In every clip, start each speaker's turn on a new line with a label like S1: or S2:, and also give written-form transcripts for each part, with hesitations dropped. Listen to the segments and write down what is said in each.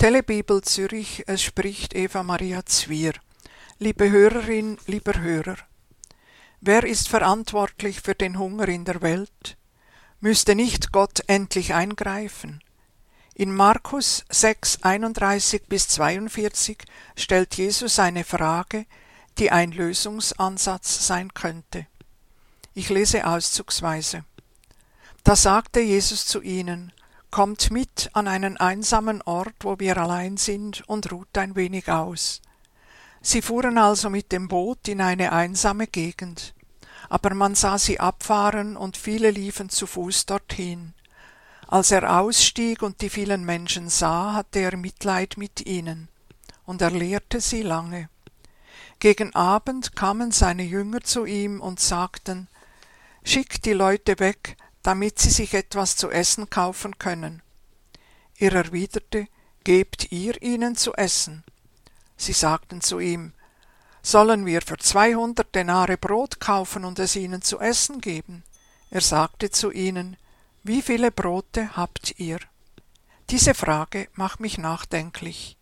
S1: Telebibel Zürich, es spricht Eva Maria Zwier. Liebe Hörerin, lieber Hörer, wer ist verantwortlich für den Hunger in der Welt? Müsste nicht Gott endlich eingreifen? In Markus 6, 31-42 stellt Jesus eine Frage, die ein Lösungsansatz sein könnte. Ich lese auszugsweise. Da sagte Jesus zu ihnen: Kommt mit an einen einsamen Ort, wo wir allein sind, und ruht ein wenig aus. Sie fuhren also mit dem Boot in eine einsame Gegend. Aber man sah sie abfahren, und viele liefen zu Fuß dorthin. Als er ausstieg und die vielen Menschen sah, hatte er Mitleid mit ihnen, und er lehrte sie lange. Gegen Abend kamen seine Jünger zu ihm und sagten: Schickt die Leute weg, damit sie sich etwas zu essen kaufen können. Er erwiderte: Gebt ihr ihnen zu essen? Sie sagten zu ihm: Sollen wir für 200 Denare Brot kaufen und es ihnen zu essen geben? Er sagte zu ihnen: Wie viele Brote habt ihr? Diese Frage macht mich nachdenklich.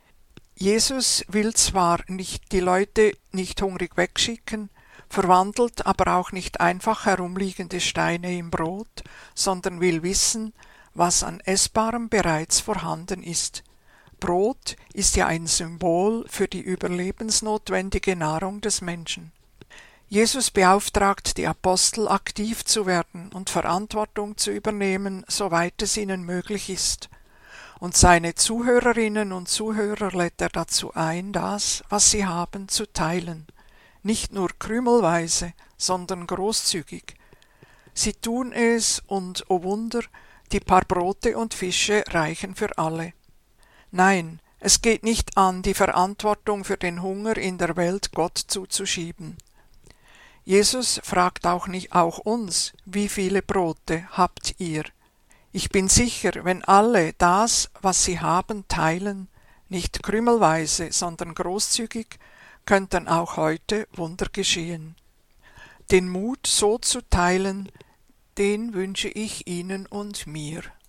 S1: Jesus will zwar die Leute nicht hungrig wegschicken, verwandelt aber auch nicht einfach herumliegende Steine in Brot, sondern will wissen, was an Essbarem bereits vorhanden ist. Brot ist ja ein Symbol für die überlebensnotwendige Nahrung des Menschen. Jesus beauftragt die Apostel, aktiv zu werden und Verantwortung zu übernehmen, soweit es ihnen möglich ist. Und seine Zuhörerinnen und Zuhörer lädt er dazu ein, das, was sie haben, zu teilen. Nicht nur krümelweise, sondern großzügig. Sie tun es und, o Wunder, die paar Brote und Fische reichen für alle. Nein, es geht nicht an, die Verantwortung für den Hunger in der Welt Gott zuzuschieben. Jesus fragt auch uns, wie viele Brote habt ihr? Ich bin sicher, wenn alle das, was sie haben, teilen, nicht krümelweise, sondern großzügig, könnten auch heute Wunder geschehen. Den Mut, so zu teilen, den wünsche ich Ihnen und mir.